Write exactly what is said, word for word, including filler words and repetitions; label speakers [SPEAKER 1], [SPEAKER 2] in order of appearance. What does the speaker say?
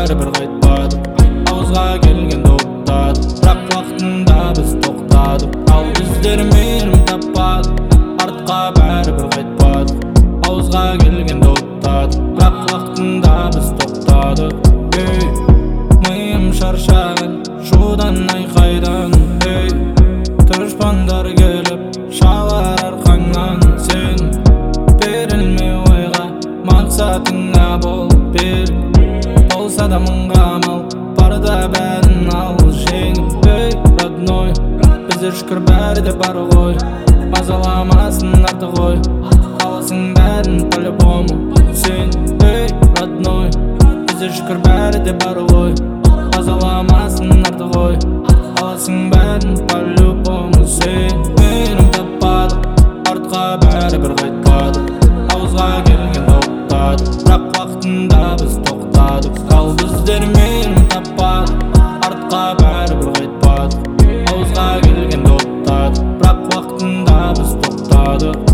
[SPEAKER 1] бәрібір қайтпадық. Ауызға келгенде оттадық, бірақ уақытында біз тоқтадық. Ал біздер мейірім таппадық, артқа бәрібір қайтпадық. Ауызға келгенде оттадық, бірақ уақытында біз тоқтадық. Ей, миым шаршаған, шудан айқайдан. Ей, дұшпандар келіп шалар арқаңнан. Сен берілме ойға, мақсатыңа бол берік. Болса да мыңға амал, барда бәрін ал жеңіп. Ей, родной, біздер шүкір бәрі де бар ғой. Мазаламасын арты ғой, қаласың бәрін по-любому. Сен, ей, родной, біздер шүкір бәрі де бар ғой. Мазаламасын арты ғой, қаласың бәрін по-любому. Сен мейірім таппадық, артқа бәрібір қайтпадық. Ауызға келгенде оттадық, бірақ уақытында біз тоқтадық. Ал біздер мейірім таппадық, артқа бәрібір қайтпадық. Ауызға келгенде оттадық, бірақ уақытында біз тоқтадық.